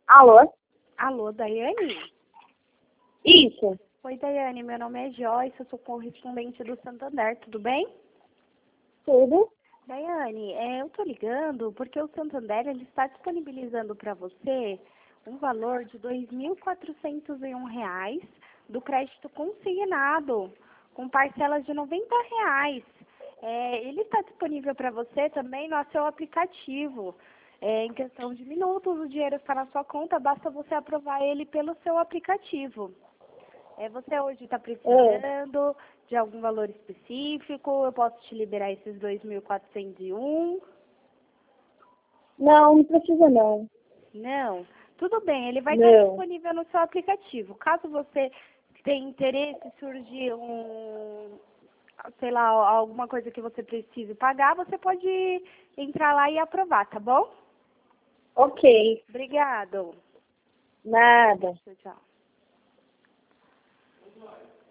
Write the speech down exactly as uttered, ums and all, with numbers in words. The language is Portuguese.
Alô? Alô, Daiane? Isso. Oi, Daiane, meu nome é Joyce, eu sou correspondente do Santander, tudo bem? Tudo? Daiane, é, eu tô ligando porque o Santander ele está disponibilizando para você um valor de dois mil quatrocentos e um reais do crédito consignado, com parcelas de noventa reais. É, ele está disponível para você também no seu aplicativo. É, em questão de minutos, o dinheiro está na sua conta, basta você aprovar ele pelo seu aplicativo. É, você hoje está precisando de algum valor específico? Eu posso te liberar esses dois mil quatrocentos e um? Não, não precisa não. Não? Tudo bem, ele vai estar Não. disponível no seu aplicativo. Caso você tenha interesse, surgir um, sei lá, alguma coisa que você precise pagar, você pode entrar lá e aprovar, tá bom? Ok. Obrigado. Nada. Tchau, tchau.